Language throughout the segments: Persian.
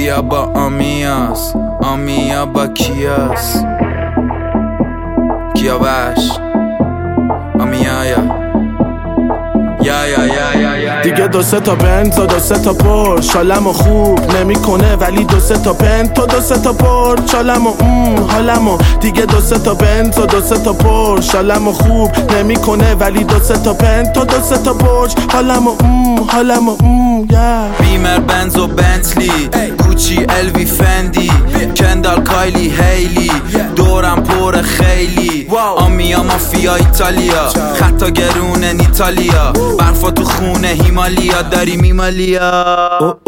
بیا با آمیاس، آمیا با کیاس، کیا وش آمیا یا دیگه دو سه تا بنز و دو سه تا پرش حالمو خوب نمیکنه، ولی دو سه تا پنت و دو سه تا پرش حالمو حالمو. دیگه دو سه تا بنز و دو سه تا پرش حالمو خوب نمیکنه، ولی دو سه تا پنت و دو سه تا پرش حالمو حالمو بیمر، بنز و بنتلی، گوچی، الوی، فندی، کندال، کایلی، هیلی، دورم پر خیلی. آمیا مافیا ایتالیا، خطا گرون ایتالیا، برفا تو خونه هیمالیا، داری میمالیا.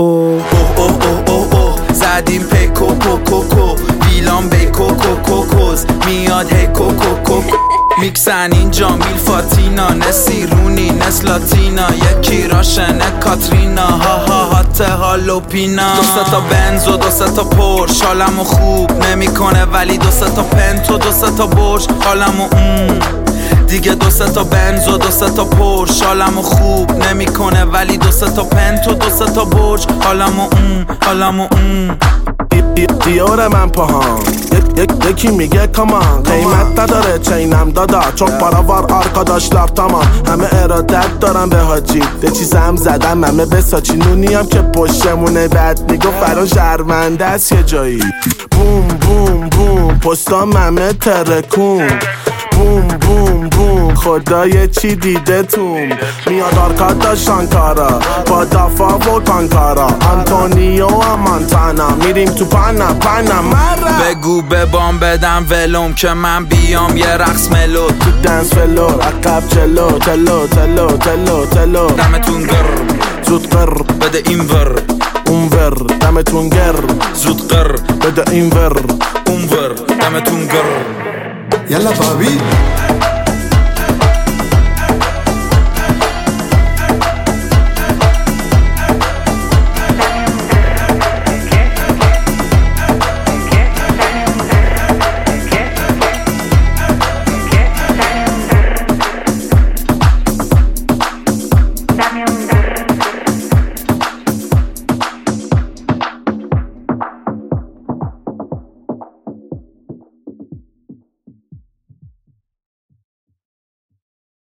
زدیم پی کوکو ویلان بی کوکوز میاد هی کوکو میکسن اینجا میلفاتینا، نسیرونی نسلاتینا، یکی راشن کاترینا، ها هات هالوپینا. دو سه تا بنز و دو سه تا پرش حالمو خوب نمیکنه، ولی دو سه تا پنت و دو سه تا برش حالمو دیگه دو سه تا بنز و دو سه تا پرش حالمو خوب نمیکنه، ولی دو سه تا پنت و دو سه تا برش حالمو دیار من پاهام یکی میگه کامان، قیمت نداره چینم دادا، چون پاراوار آرکاداشلار تمام. همه ارادت دارم به حاجی، ده چیزم زدم همه بساچی، نونیم که پشتمونه بعد میگو فرا شرمنده است یه جایی. بوم بوم بوم پستام همه ترکون، بوم بوم بوم خدای چی دیده توم. میاد آرکادا شانکارا با دافا و کانکارا، آنتونیو و مانتانا، میریم تو پانا مره. بگو ببام بدم ولوم که من بیام یه رقص ملو، تو دنس فلور عقب جلو تلو دمتون گرم زود قر بده این ور اون ور، دمتون گرم زود قر بده این ور اون ور، دمتون گرم. يلا بابي